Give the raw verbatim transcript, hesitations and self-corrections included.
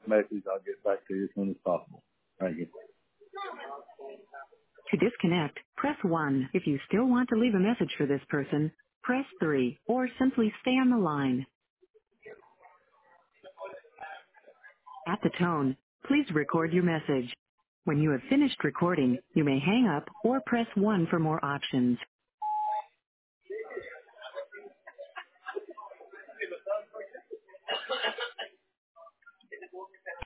message. I'll get back to you as soon as possible. Thank you. To disconnect, press one. If you still want to leave a message for this person, press three, or simply stay on the line. At the tone, please record your message. When you have finished recording, you may hang up or press one for more options.